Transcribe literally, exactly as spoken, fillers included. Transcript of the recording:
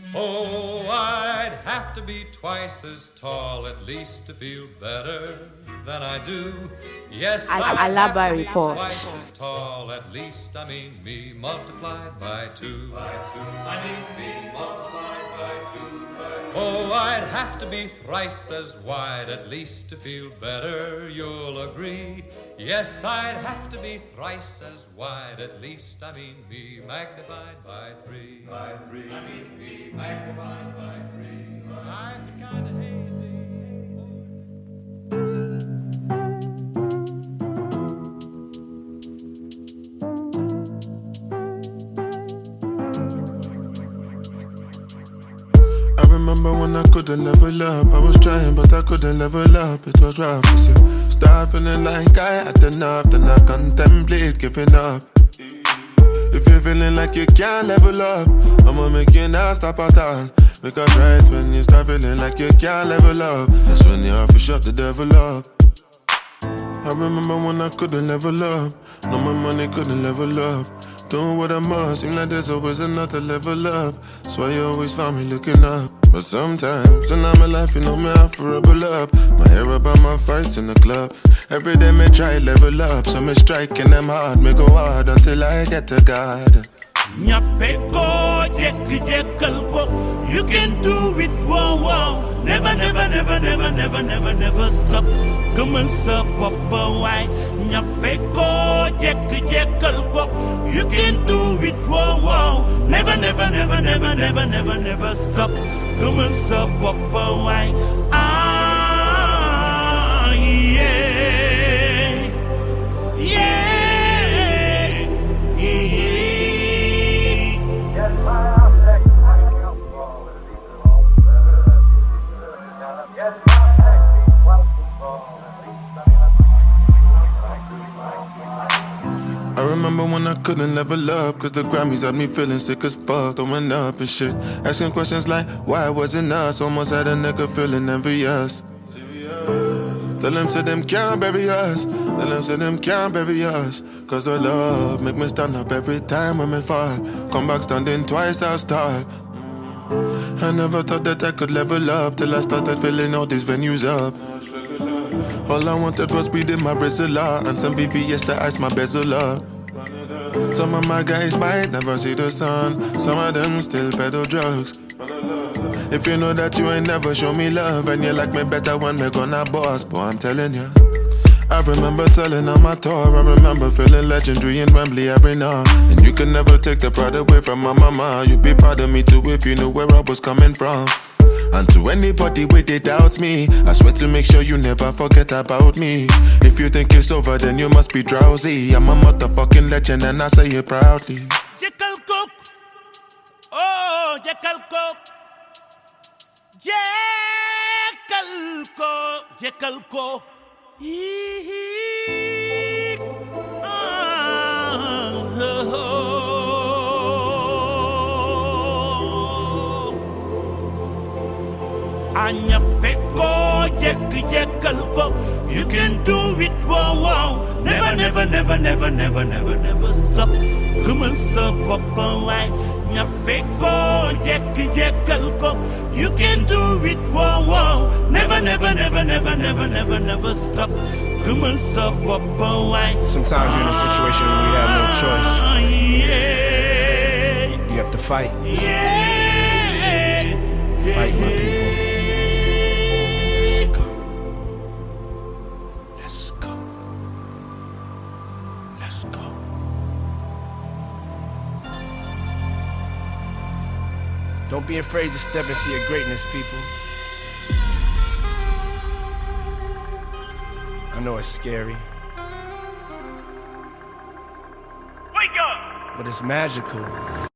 Oh, I'd have to be twice as tall at least to feel better than I do. Yes, Al- I'd Alaba have to be report. twice as tall at least. I mean me multiplied by two. By two. I mean me multiplied by two. Oh, I'd have to be thrice as wide at least to feel better, you'll agree. Yes, I'd have to be thrice as wide at least. I mean me magnified by three. By three. I mean me magnified by three. I'm kind of hazy. Remember when I couldn't level up? I was trying but I couldn't level up. It was rough, you see. Start feeling like I had enough, then I contemplate giving up. If you're feeling like you can't level up, I'ma make you not stop at all. Because right when you start feeling like you can't level up, that's when you have to shut the devil up. I remember when I couldn't level up, no, my money couldn't level up. Doing what I must, seem like there's always another level up. That's why you always found me looking up. But sometimes, in my life, you know me, I have to rebel up. My hair about my fights in the club. Every day me try level up, so me striking them hard, me go hard until I get to God. Nyafeko, jek jekal ko. You can do it, wow wow. Never, never, never, never, never, never, never stop. Come on, sir, papa, why? Nyafeko, jek jekal ko. You can do it, wow wow. Never, never, never, never, never, never, never stop. Come on, sir, papa, why? Ah, yeah, yeah. I remember when I couldn't level up, cause the Grammys had me feeling sick as fuck, throwing up and shit. Asking questions like, why wasn't us? Almost had a nigga feeling envious. Tell them say them can't bury us. Tell them say them can't bury us. Cause the love make me stand up every time when me fall. Come back standing twice as tall. I never thought that I could level up till I started filling all these venues up. All I wanted was weed in my Brazilla and some V V S to ice my bezel up. Some of my guys might never see the sun. Some of them still peddle drugs. If you know that you ain't never show me love and you like me better when me gonna boss, boy, I'm telling you. I remember selling on my tour. I remember feeling legendary in Wembley every now. And you could never take the pride away from my mama. You'd be proud of me too if you knew where I was coming from. And to anybody with it doubts me, I swear to make sure you never forget about me. If you think it's over, then you must be drowsy. I'm a motherfucking legend and I say it proudly. Jekyll Cook. Oh, Jekyll Cook. Jekyll Cook. Jekyll Cook. Eek. Ah, oh, oh. Anya feko, jek jekyll ko. You can do it, wow wow. Never, never, never, never, never, never, never stop. Come on, sir, papa, why? Anya feko, jek jekyll ko. You can do it, wow wow. Never, never, never, never, never, never, never stop. Come on, sir, papa, why? Sometimes you're in a situation where you have no choice. Yeah. You have to fight. Yeah. Fight, my people. Don't be afraid to step into your greatness, people. I know it's scary. Wake up! But it's magical.